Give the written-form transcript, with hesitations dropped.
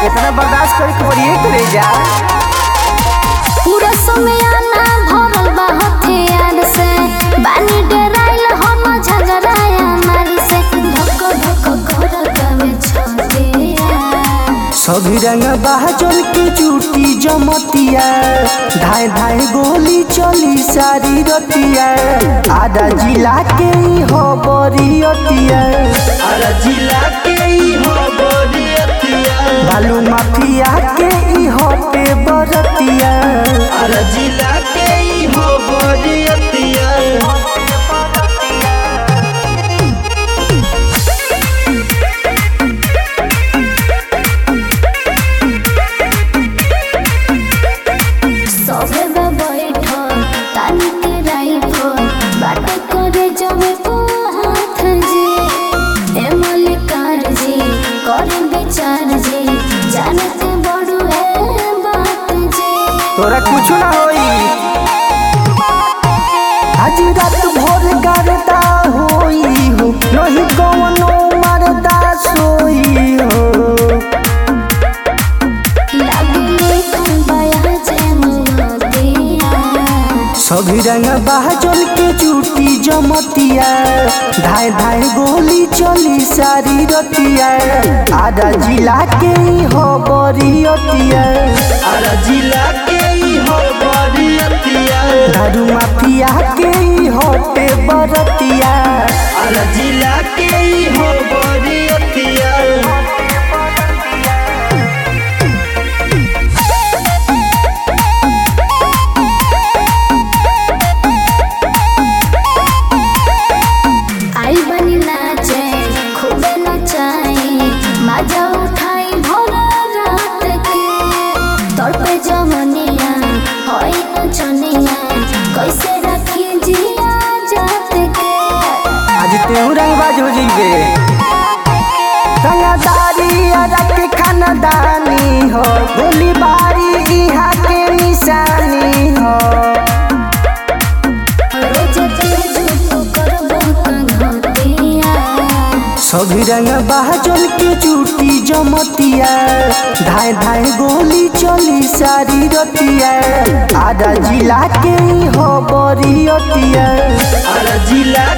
इतना बर्दाश्त करके बढ़िए करे जा। पूरा समय आना भरल बा हथियार से, बानी डराइल हम झगड़ाया मार से, धक धक करत में छतिया। सभी रंग बाजल के चूटी जमतिया, धाय धाय गोली चली सारी रतिया। आधा जिला के ही हो बरियतिया, आधा जिला के ही हो बरियतिया। बालू माफिया के ही हो पे बरतिया, आधा जिला के ही हो बरियतिया। तोरा कुछ ना होई, आज रात भोर करता होई हो, नहीं कौनो मरदा सोई हो। सभी रंग बाजल के चूटी जमतिया, धाय धाय गोली चली सारी रतिया। आधा जिला के ही हो बरियतिया, आधा जिला के ही हो बरियतिया। दारू माफिया के ही हो पे बरतिया, आधा जिला के ही हो बरियतिया। कैसे रखी जिया जात के, आज तेहू रंगबाज हो जीबे। रंगदारी रख खानदानी हो, गोली बारी यहाँ के निशानी हो। सभी रंग बाजल के चूटी जमतिया, धाय धाय गोली चली सारी रतिया। आधा जिला के ही हो बरियतिया, आधा जिला